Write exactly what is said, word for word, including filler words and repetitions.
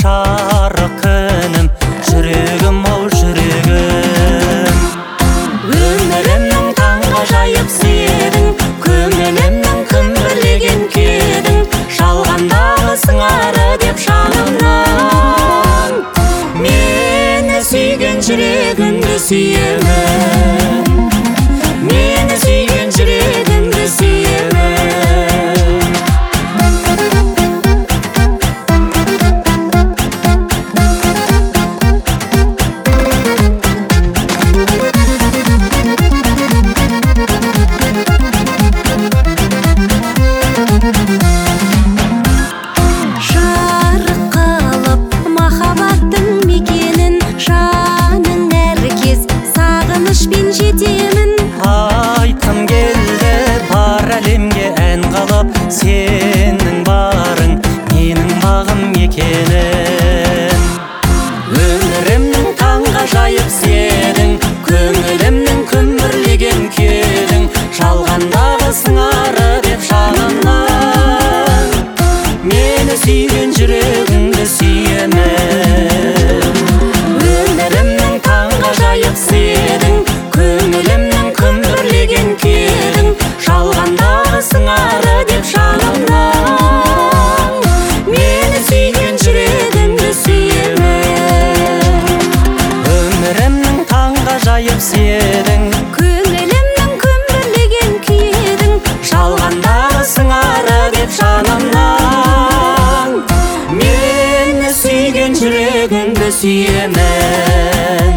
жарық күнім, жүрегім ау жүрегім. Өмірімнің таңғажайып седің, көңілімнің күмбірлеген күйдің, жалғандағы сыңары деп жанымнан. Мені сүйген жүрегімді сүйемін, мені сүйген жүрегімді сүйемін. Жарық қылып махаббаттың мекенін, жаның әркез сағынышпен жетемін. Айтқым келді бар әлемге ән қылып, сенің барың менің бағым екенін. Өмірімнің таңғажайып сенің, көңілімнің күмбірлеген күйдің, жалғандағы сыңары деп жанымнан. Мені сүйген жүрегімді сүйемін. Өмірімнің таңғажайып сенің, көңілімнің күмбірлеген күйдің, жалғандағы сыңары деп жанымнан. Мені сүйген жүрегімді сүйемін. Өмірімнің таңғажайып сенің, Көңілімнің күмбірлеген күйдің, жалғандағы сыңары деп жанымнан. Мені сүйген жүрегімді сүйемін.